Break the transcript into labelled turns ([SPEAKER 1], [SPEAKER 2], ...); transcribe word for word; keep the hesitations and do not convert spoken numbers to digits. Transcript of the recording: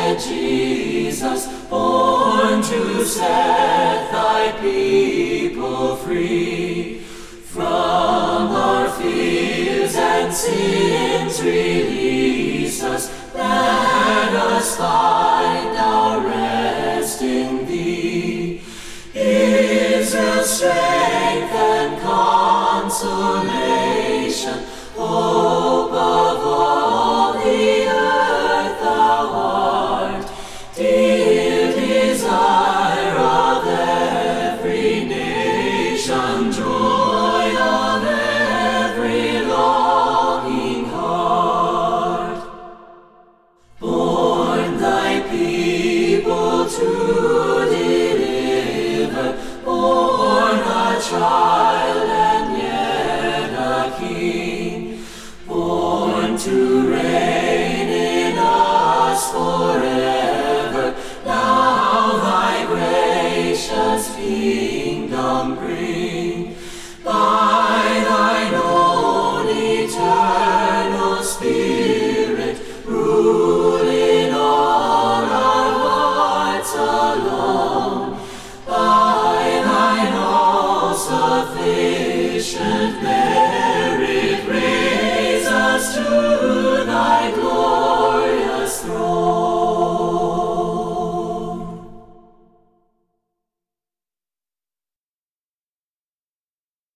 [SPEAKER 1] Jesus, born to set thy people free. From our fears and sins release us, let us find our rest in thee. Israel's strength and consolation, hope of all the earth thou art, dear desire of every nation, joy of every longing heart. Born thy people to deliver, born a child and yet a king, born to reign in us forever, now thy gracious kingdom bring.